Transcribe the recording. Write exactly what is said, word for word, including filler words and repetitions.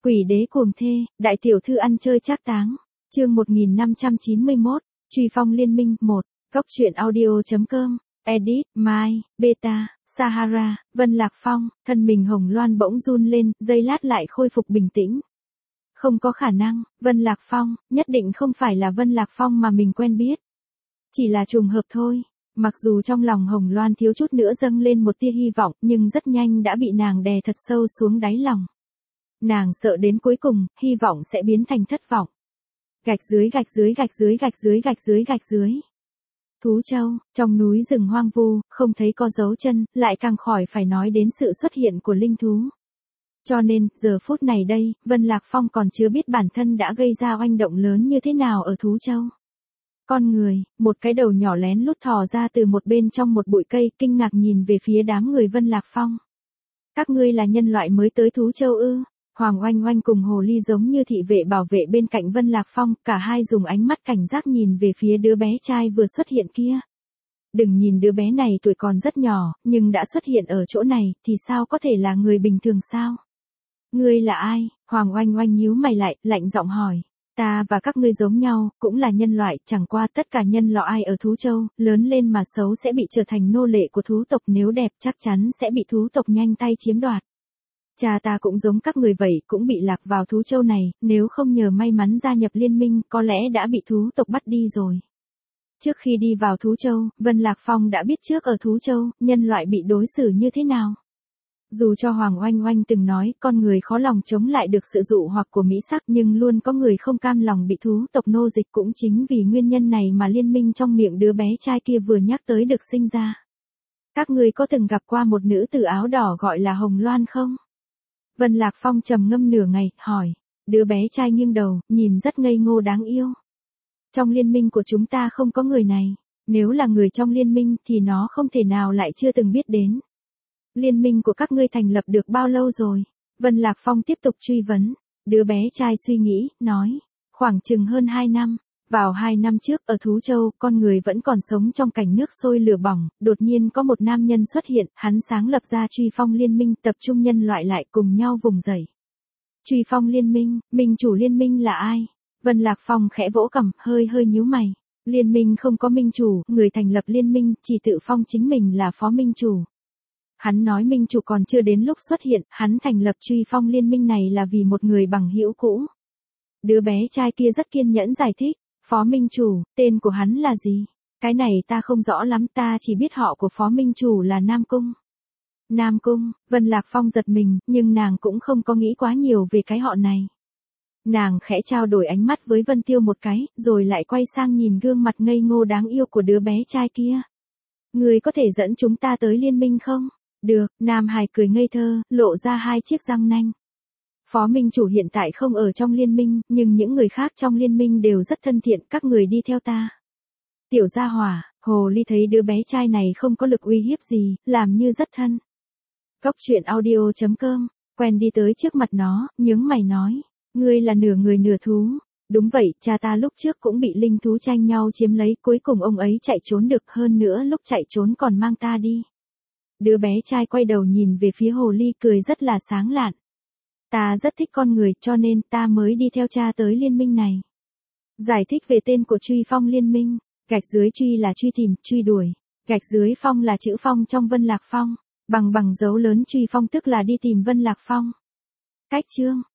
Quỷ đế cuồng thê, đại tiểu thư ăn chơi trác táng. Chương một nghìn năm trăm chín mươi mốt, Truy phong liên minh một. Góc truyện audio chấm com. Edit, Mai, Beta, Sahara, Vân Lạc Phong, thân mình Hồng Loan bỗng run lên, giây lát lại khôi phục bình tĩnh. Không có khả năng, Vân Lạc Phong, nhất định không phải là Vân Lạc Phong mà mình quen biết. Chỉ là trùng hợp thôi. Mặc dù trong lòng Hồng Loan thiếu chút nữa dâng lên một tia hy vọng, nhưng rất nhanh đã bị nàng đè thật sâu xuống đáy lòng. Nàng sợ đến cuối cùng, hy vọng sẽ biến thành thất vọng. Gạch dưới gạch dưới gạch dưới gạch dưới gạch dưới gạch dưới. Thú Châu, trong núi rừng hoang vu, không thấy có dấu chân, lại càng khỏi phải nói đến sự xuất hiện của linh thú. Cho nên, giờ phút này đây, Vân Lạc Phong còn chưa biết bản thân đã gây ra oanh động lớn như thế nào ở Thú Châu. Con người, một cái đầu nhỏ lén lút thò ra từ một bên trong một bụi cây, kinh ngạc nhìn về phía đám người Vân Lạc Phong. Các ngươi là nhân loại mới tới Thú Châu ư? Hoàng Oanh Oanh cùng Hồ Ly giống như thị vệ bảo vệ bên cạnh Vân Lạc Phong, cả hai dùng ánh mắt cảnh giác nhìn về phía đứa bé trai vừa xuất hiện kia. Đừng nhìn đứa bé này tuổi còn rất nhỏ, nhưng đã xuất hiện ở chỗ này, thì sao có thể là người bình thường sao? Ngươi là ai? Hoàng Oanh Oanh nhíu mày lại, lạnh giọng hỏi. Ta và các ngươi giống nhau, cũng là nhân loại, chẳng qua tất cả nhân loại ở Thú Châu, lớn lên mà xấu sẽ bị trở thành nô lệ của thú tộc, nếu đẹp chắc chắn sẽ bị thú tộc nhanh tay chiếm đoạt. Cha ta cũng giống các người vậy, cũng bị lạc vào Thú Châu này, nếu không nhờ may mắn gia nhập liên minh, có lẽ đã bị thú tộc bắt đi rồi. Trước khi đi vào Thú Châu, Vân Lạc Phong đã biết trước ở Thú Châu, nhân loại bị đối xử như thế nào. Dù cho Hoàng Oanh Oanh từng nói, con người khó lòng chống lại được sự dụ hoặc của mỹ sắc, nhưng luôn có người không cam lòng bị thú tộc nô dịch, cũng chính vì nguyên nhân này mà liên minh trong miệng đứa bé trai kia vừa nhắc tới được sinh ra. Các ngươi có từng gặp qua một nữ tử áo đỏ gọi là Hồng Loan không? Vân Lạc Phong trầm ngâm nửa ngày, hỏi. Đứa bé trai nghiêng đầu, nhìn rất ngây ngô đáng yêu. Trong liên minh của chúng ta không có người này. Nếu là người trong liên minh thì nó không thể nào lại chưa từng biết đến. Liên minh của các ngươi thành lập được bao lâu rồi? Vân Lạc Phong tiếp tục truy vấn. Đứa bé trai suy nghĩ, nói. Khoảng chừng hơn hai năm. Vào hai năm trước ở Thú Châu, con người vẫn còn sống trong cảnh nước sôi lửa bỏng, đột nhiên có một nam nhân xuất hiện, hắn sáng lập ra Truy phong liên minh, tập trung nhân loại lại cùng nhau vùng dậy. Truy phong liên minh, minh chủ liên minh là ai? Vân Lạc Phong khẽ vỗ cằm, hơi hơi nhíu mày. Liên minh không có minh chủ, người thành lập liên minh, chỉ tự phong chính mình là phó minh chủ. Hắn nói minh chủ còn chưa đến lúc xuất hiện, hắn thành lập Truy phong liên minh này là vì một người bằng hữu cũ. Đứa bé trai kia rất kiên nhẫn giải thích. Phó Minh Chủ, tên của hắn là gì? Cái này ta không rõ lắm, ta chỉ biết họ của Phó Minh Chủ là Nam Cung. Nam Cung, Vân Lạc Phong giật mình, nhưng nàng cũng không có nghĩ quá nhiều về cái họ này. Nàng khẽ trao đổi ánh mắt với Vân Tiêu một cái, rồi lại quay sang nhìn gương mặt ngây ngô đáng yêu của đứa bé trai kia. Người có thể dẫn chúng ta tới liên minh không? Được, Nam Hải cười ngây thơ, lộ ra hai chiếc răng nanh. Phó Minh Chủ hiện tại không ở trong liên minh, nhưng những người khác trong liên minh đều rất thân thiện, các người đi theo ta. Tiểu Gia Hỏa, Hồ Ly thấy đứa bé trai này không có lực uy hiếp gì, làm như rất thân. Góc truyện audio chấm com, quen đi tới trước mặt nó, nhướng mày nói. Ngươi là nửa người nửa thú. Đúng vậy, cha ta lúc trước cũng bị linh thú tranh nhau chiếm lấy, cuối cùng ông ấy chạy trốn được, hơn nữa lúc chạy trốn còn mang ta đi. Đứa bé trai quay đầu nhìn về phía Hồ Ly, cười rất là sáng lạn. Ta rất thích con người, cho nên ta mới đi theo cha tới liên minh này. Giải thích về tên của Truy phong liên minh. Gạch dưới truy là truy tìm, truy đuổi. Gạch dưới phong là chữ phong trong Vân Lạc Phong. Bằng bằng dấu lớn Truy phong tức là đi tìm Vân Lạc Phong. Cách chương.